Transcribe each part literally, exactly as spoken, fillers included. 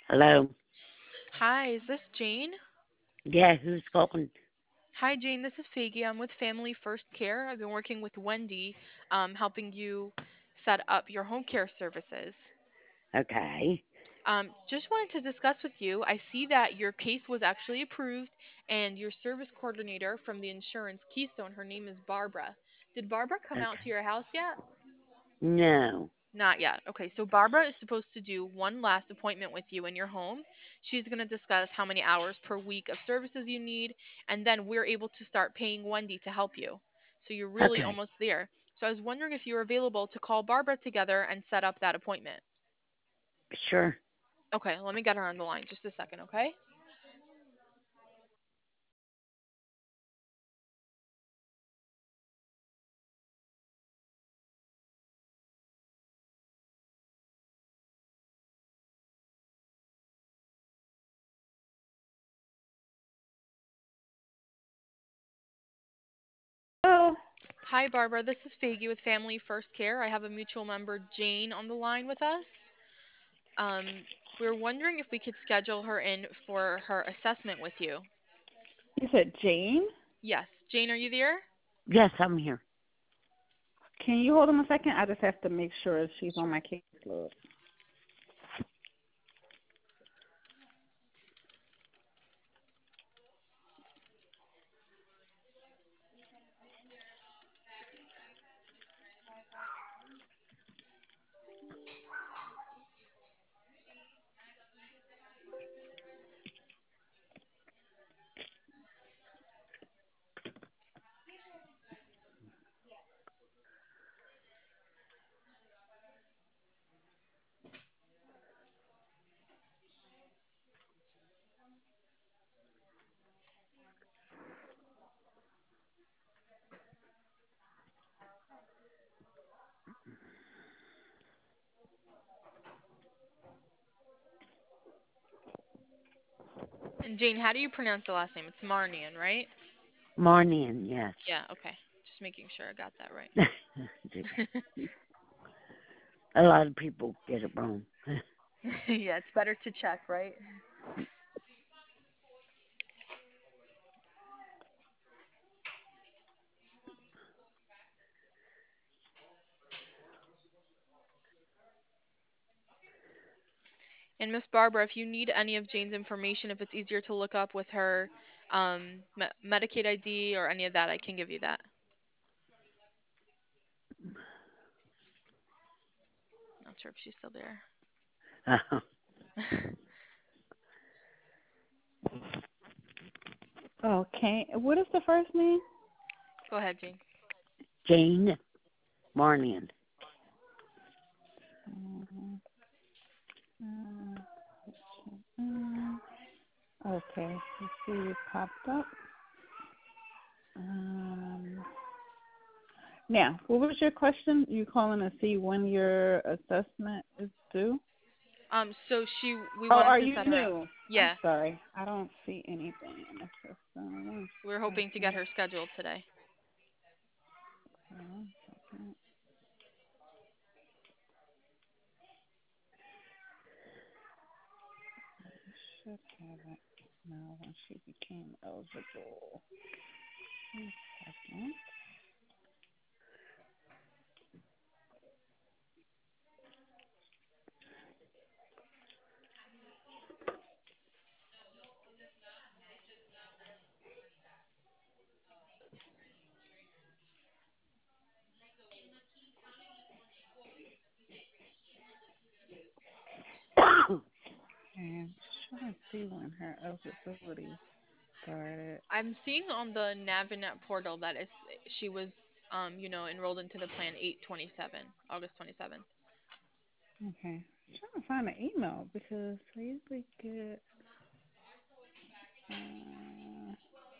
Hello? Hi, is this Jane? Yeah, who's calling? Hi, Jane. This is Faggy. I'm with Family First Care. I've been working with Wendy, um, helping you set up your home care services. Okay. Um, just wanted to discuss with you. I see that your case was actually approved, and your service coordinator from the insurance Keystone, her name is Barbara. Did Barbara come out to Okay. your house yet? No. Not yet. Okay, so Barbara is supposed to do one last appointment with you in your home. She's going to discuss how many hours per week of services you need, and then we're able to start paying Wendy to help you. So you're really Okay. almost there. So I was wondering if you were available to call Barbara together and set up that appointment. Sure. Okay, let me get her on the line. Just a second, okay? Oh, Hi, Barbara. This is Faggy with Family First Care. I have a mutual member, Jane, on the line with us. Um, we were wondering if we could schedule her in for her assessment with you. you said Jane? Yes. Jane, are you there? Yes, I'm here. Can you hold on a second? I just have to make sure she's on Sure. my caseload. And Jane, how do you pronounce the last name? It's Marnian, right? Morning, yes. Yeah, okay. Just making sure I got that right. A lot of people get it wrong. Yeah, it's better to check, right? And Miss Barbara, if you need any of Jane's information, if it's easier to look up with her um, me- Medicaid I D or any of that, I can give you that. Not sure if she's still there. Okay. What is the first name? Go ahead, Jane. Jane Morning. Mm, mm, Okay. You see it popped up. Um, now, what was your question? You calling to see when your assessment is due? Um, so she, we Oh, wanted are to you set her up. new? I'm Yeah, sorry. I don't see anything in the system. we are hoping to get Okay. her scheduled today. One second. Should have it now when she became eligible. One second. And trying to see when her eligibility started. I'm seeing on the Navinet portal that it's, she was, um, you know, enrolled into the plan eight twenty-seven, August twenty-seventh. Okay. I'm trying to find the email because I usually get. Uh,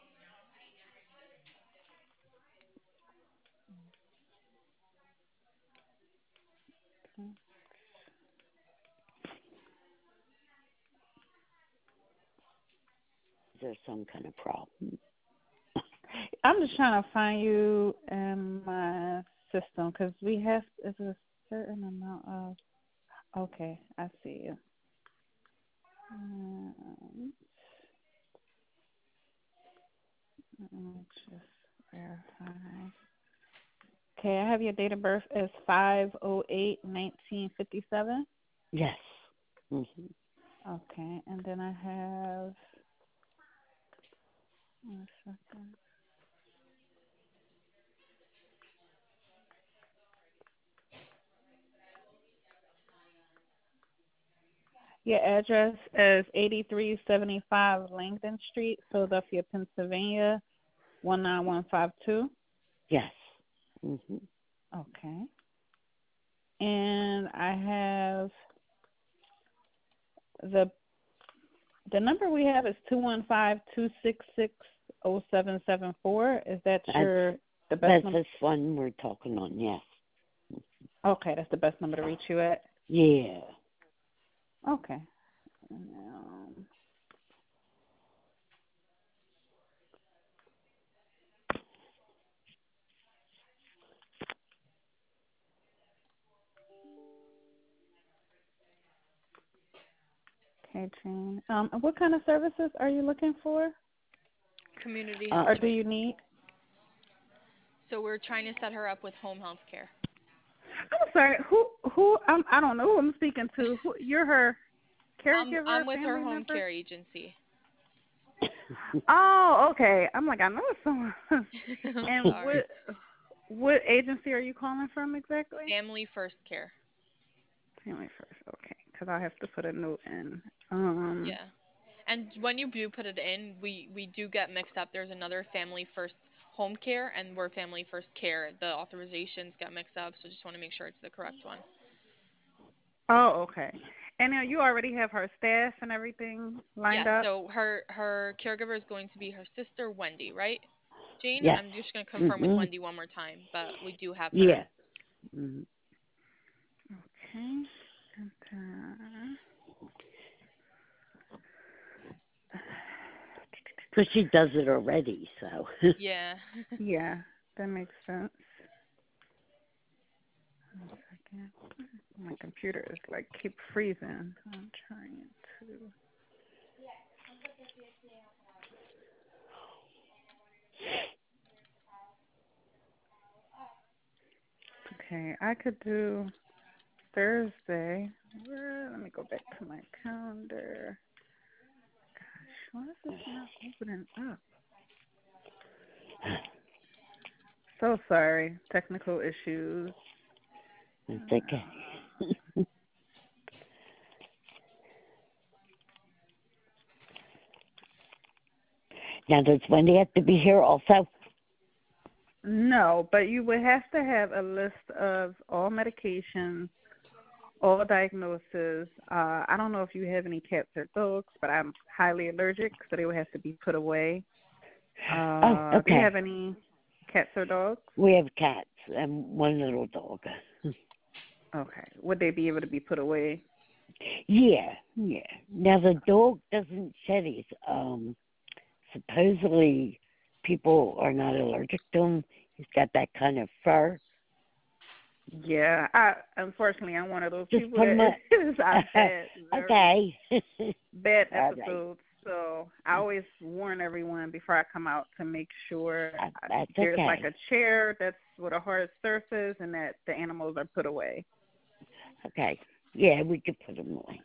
Is there some kind of problem? I'm just trying to find you in my system because we have it's a certain amount of. Okay, I see you. Um, let me just verify. Okay, I have your date of birth as five oh eight nineteen fifty-seven. Yes. Mhm. Okay, and then I have one second. Your address is eighty-three seventy-five Langdon Street, Philadelphia, Pennsylvania, one nine one five two. Yes. Mhm. Okay. And I have the the number we have is two one five, two six six, oh seven seven four. Is that That's your the best that's number? this one we're talking on. Yes. Okay, that's the best number to reach you at. Yeah. Okay. Um, okay, Jane. Um, and what kind of services are you looking for, Community Uh, health or do care. you need? So we're trying to set her up with home health care. I'm sorry. Who? Who? Um, I don't know who I'm speaking to. Who, you're her I'm caregiver, I'm with her family home member? care agency. Oh, okay. I'm like, I know it's someone. I'm And sorry. what what agency are you calling from exactly? Family First Care. Family First. Okay, because I have to put a note in. Um. Yeah. And when you do put it in, we we do get mixed up. There's another Family First Home Care, and we're Family First Care. The authorizations get mixed up, so just want to make sure it's the correct one. Oh, okay. And now you already have her staff and everything lined Yes. up. So her her caregiver is going to be her sister Wendy, right? Jane, yes. I'm just going to confirm with Mhm. Wendy one more time, but we do have her. Yeah. Mhm. Okay. And, uh, Because she does it already, so. Yeah. yeah, that makes sense. One second. My computer is like keep freezing. I'm trying to. Okay, I could do Thursday. Where, let me go back to my calendar. Gosh, why is this not opening up? So sorry. Technical issues. It's okay. Now, does Wendy have to be here also? No, but you would have to have a list of all medications, all diagnoses. Uh, I don't know if you have any cats or dogs, but I'm highly allergic, so they would have to be put away. Uh, Oh, Do you okay. have any cats or dogs? We have cats and one little dog. Okay. Would they be able to be put away? Yeah, yeah. Now, the dog doesn't shed his, um, supposedly people are not allergic to him. He's got that kind of fur. Yeah. I unfortunately I'm one of those Just people put him that up. is I've had very Okay. bad All right. episodes. So I always warn everyone before I come out to make sure Uh, That's there's like okay. a chair that's with a hard surface and that the animals are put away. Okay. Yeah, we could put him away.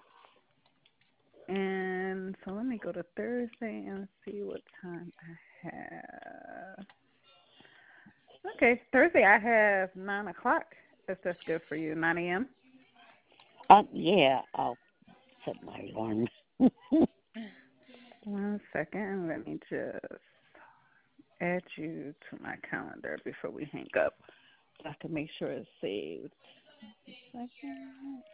And so let me go to Thursday and see what time I have. Okay, Thursday I have nine o'clock. If that's good for you, nine a.m. Um, yeah, I'll set my alarm. One second, let me just add you to my calendar before we hang up. I have to make sure it's saved. One second.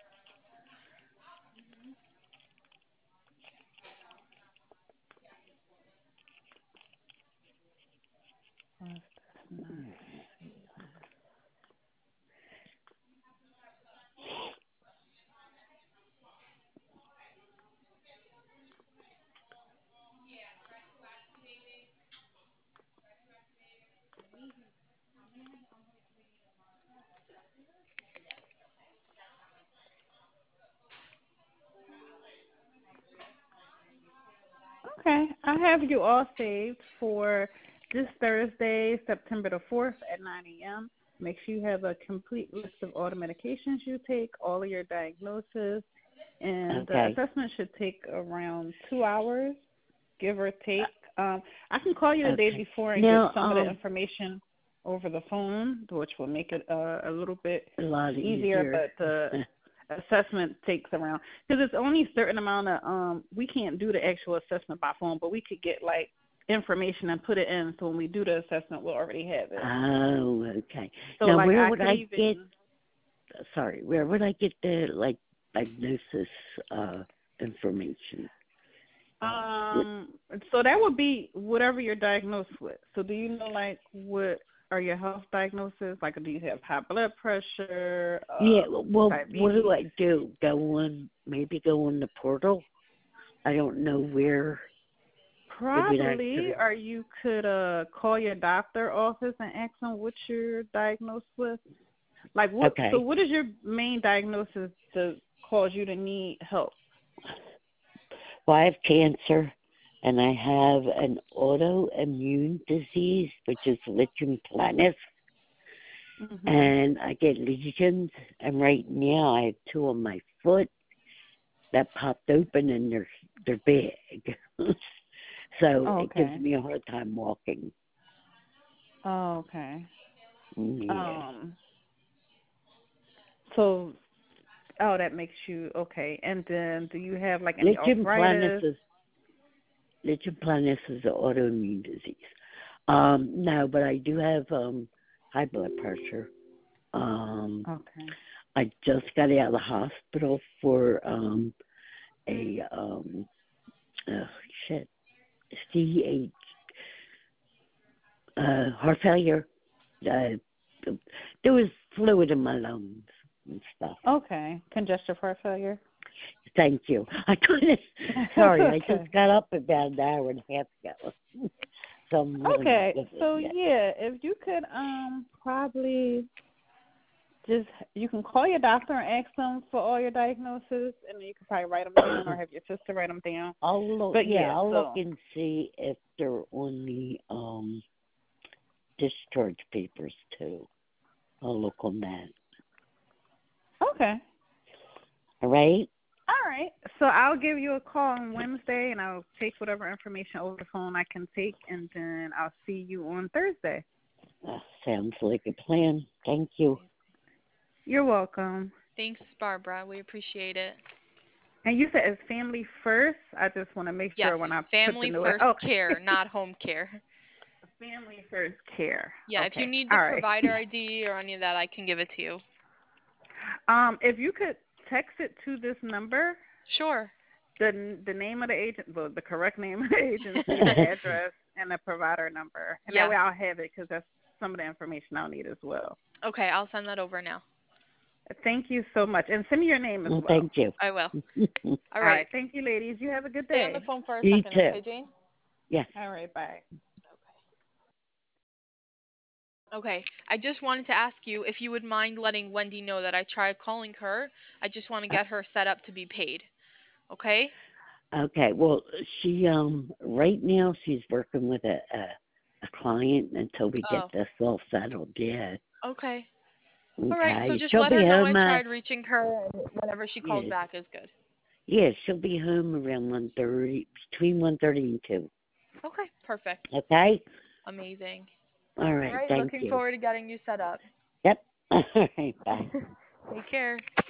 What's this nine? Okay. I have you all saved for this Thursday, September the fourth at nine a.m. Make sure you have a complete list of all the medications you take, all of your diagnoses, and the Okay. assessment should take around two hours, give or take. Um, I can call you the day Okay. before and Now, give some of the um, information over the phone, which will make it uh, a little bit a lot easier, easier. but the assessment takes around, because it's only a certain amount of, um, we can't do the actual assessment by phone, but we could get, like, information and put it in, so when we do the assessment, we'll already have it. Oh, okay. So, Now, like, where I would could I even, get? Sorry, where would I get the like diagnosis uh, information? um, so that would be whatever you're diagnosed with. So do you know, like, what are your health diagnoses? Like, do you have high blood pressure, uh, Yeah. Well, what do diabetes? I do? Go on, maybe go on the portal. I don't know where. Maybe I Probably, could. or you could uh call your doctor office and ask them what you're diagnosed with. Like, what? Okay. So, what is your main diagnosis to cause you to need help? Well, I have cancer, and I have an autoimmune disease, which is lichen planus, Mm-hmm. and I get lesions. And right now, I have two on my foot that popped open, and they're they're big. So Oh, it gives okay. me a hard time walking. Oh, okay. Yeah. Um. So, oh, that makes you okay. And then, do you have like any Lichen planus arthritis? is lichen planus is an autoimmune disease. Um, no, but I do have um, high blood pressure. Um, Okay. I just got out of the hospital for um, a um, oh, shit C H uh, heart failure. Uh, there was fluid in my lungs and stuff. Okay. Congestive heart failure. Thank you. I couldn't. Sorry, I Okay. just got up about an hour and a half ago. So I'm really Okay. not with it So yet. yeah, if you could um probably just you can call your doctor and ask them for all your diagnoses, and then you can probably write them down or have your sister write them down. I'll look. But Yeah, yeah, I'll so look and see if they're on the um discharge papers too. I'll look on that. okay. All right. All right. So I'll give you a call on Wednesday, and I'll take whatever information over the phone I can take, and then I'll see you on Thursday. Uh, sounds like a plan. Thank you. You're welcome. Thanks, Barbara. We appreciate it. And you said it's family first. I just want to make Yes, sure when I put family the note. first Okay. care, not home care. Family first care. Yeah, if you Okay. need the All right. provider I D or any of that, I can give it to you. Um, if you could text it to this number, Sure. the the name of the agent, well, the correct name of the agency, the address, and the provider number, and Yeah. that way I'll have it because that's some of the information I'll need as well. Okay, I'll send that over now. Thank you so much, and send me your name as Well, well. thank you. I will. All All right. right. Thank you, ladies. You have a good Stay on day. the phone for a You second, too. okay, Jane? Yes. All right. Bye. Okay. I just wanted to ask you if you would mind letting Wendy know that I tried calling her. I just want to get her set up to be paid. Okay? Okay. Well, she um right now she's working with a a, a client until we get Oh. this all settled. Yeah. Okay. Okay. All right. So just she'll let be her know I home. Uh, tried reaching her, and whenever she calls yeah. back is good. Yeah, she'll be home around one thirty, between one thirty and two. Okay. Perfect. Okay. Amazing. All All right. right. Thank Looking you. forward to getting you set up. Yep. All right. Bye. Take care.